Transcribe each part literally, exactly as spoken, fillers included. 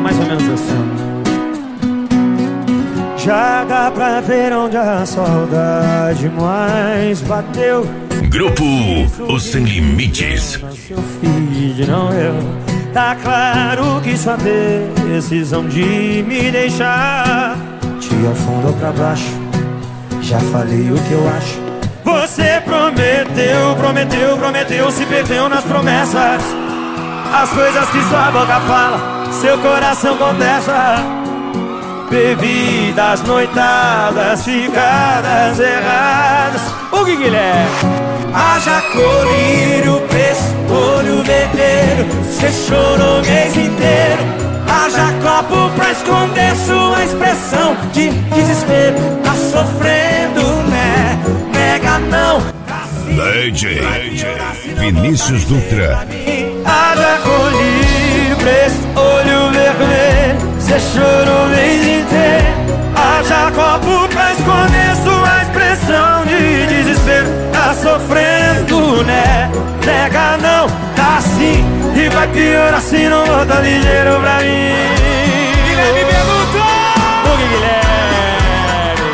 mais ou menos assim. Já dá pra ver onde a saudade mais bateu. Grupo Os Sem Limites. Seu feed, não eu. Tá claro que sua decisão de me deixar te afundou pra baixo. Já falei o que eu acho. Você prometeu, prometeu, prometeu, se perdeu nas promessas. As coisas que sua boca fala, seu coração contesta. Bebidas, noitadas, ficadas erradas. O que Guilherme? Haja colírio, preço, olho vermelho. Cê chorou o mês inteiro. Haja copo pra esconder sua expressão de desespero. Tá sofrendo, né? Nega não. D J Vinícius Dutra. Haja colírio, preço, olho vermelho. Cê chorou o mês inteiro. Haja copo pra esconder sua expressão de desespero. Tá sofrendo, né? Nega não, tá assim. E vai piorar se não volta ligeiro pra mim. Guilherme perguntou. O que Guilherme?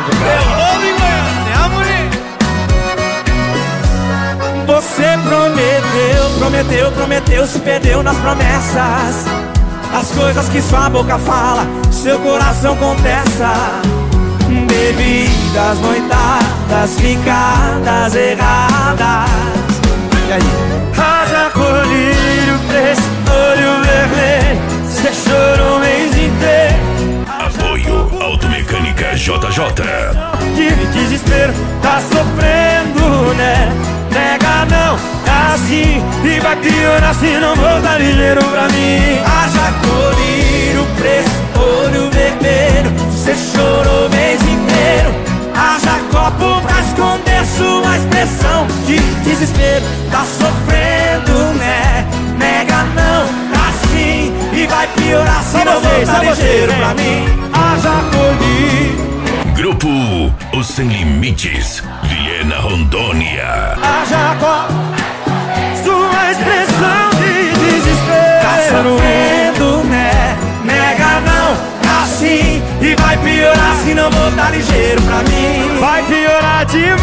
Você prometeu, prometeu, prometeu, se perdeu nas promessas. As coisas que sua boca fala, seu coração contesta. Bebidas, noitadas, ficadas erradas. E aí? Haja colírio, preço, olho vermelho. Cê chorou o mês inteiro. Apoio Automecânica J J. De desespero, tá sofrendo, né? Nega não, tá assim. E vai piorar se não voltar ligeiro pra mim. Haja colírio, preço, olho vermelho. Cê chorou o mês inteiro. Haja copo pra esconder sua expressão de desespero. Tá sofrendo, né? Nega não, tá assim. E vai piorar se não voltar ligeiro pra mim. Haja colírio. Grupo Os Sem Limites, Vilhena, Rondônia. Haja copo, sua expressão de desespero. Tá sofrendo, né? Nega não, tá assim. E vai piorar se não voltar ligeiro pra mim. Vai piorar demais.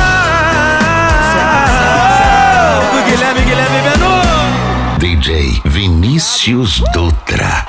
Do Guilherme, Guilherme Menu. D J Vinícius Dutra.